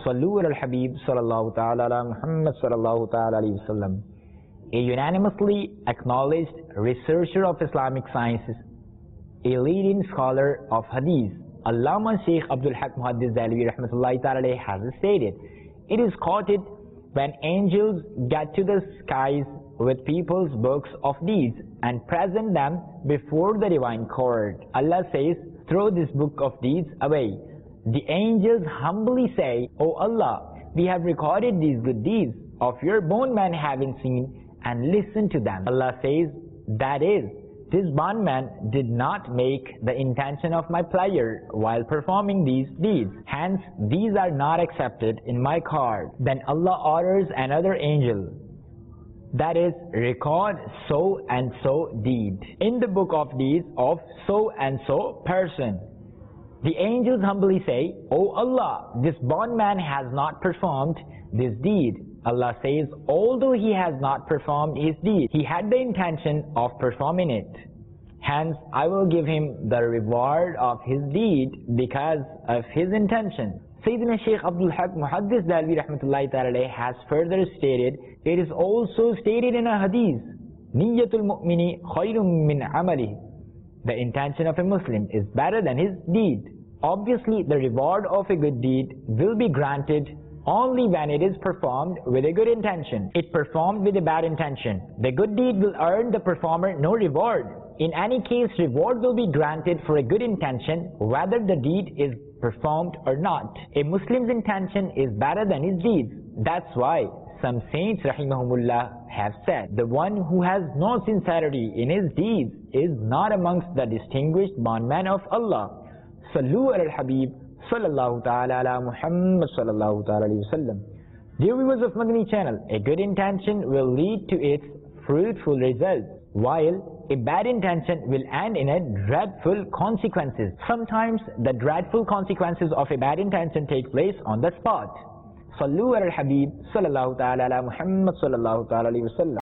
Sallu ala al-Habib sallallahu ta'ala ala Muhammad sallallahu ta'ala alayhi wa sallam. A unanimously acknowledged researcher of Islamic sciences, a leading scholar of Hadith, Allama Shaykh Abdul Haq Muhaddis Dalvi rahmatullahi ta'ala has stated, it is quoted, when angels get to the skies with people's books of deeds and present them before the divine court, Allah says, throw this book of deeds away. The angels humbly say, O Allah, we have recorded these good deeds of your bondman having seen, and listen to them. Allah says, that is, this bondman did not make the intention of my pleasure while performing these deeds. Hence, these are not accepted in my card. Then Allah orders another angel, that is, record so and so deed in the book of deeds of so and so person. The angels humbly say, O Allah, this bondman has not performed this deed. Allah says, although he has not performed his deed, he had the intention of performing it. Hence, I will give him the reward of his deed because of his intention. Sayyidina Shaykh Abdul Haq Muhaddis Dalvi rahmatullahi ta'ala has further stated, it is also stated in a hadith, Niyyatul mu'mini khayrun min amalihi. The intention of a Muslim is better than his deed. Obviously, the reward of a good deed will be granted only when it is performed with a good intention. It performed with a bad intention, the good deed will earn the performer no reward. In any case, reward will be granted for a good intention, whether the deed is performed or not. A Muslim's intention is better than his deeds. That's why some saints rahimahumullah have said, the one who has no sincerity in his deeds is not amongst the distinguished bondmen of Allah. Sallu ala al-Habib sallallahu ta'ala ala Muhammad sallallahu ta'ala alayhi wa sallam. Dear viewers of Madani channel, a good intention will lead to its fruitful results, while a bad intention will end in a dreadful consequences. Sometimes the dreadful consequences of a bad intention take place on the spot. Sallu ala al-Habib sallallahu ta'ala ala Muhammad sallallahu ta'ala alayhi wa sallam.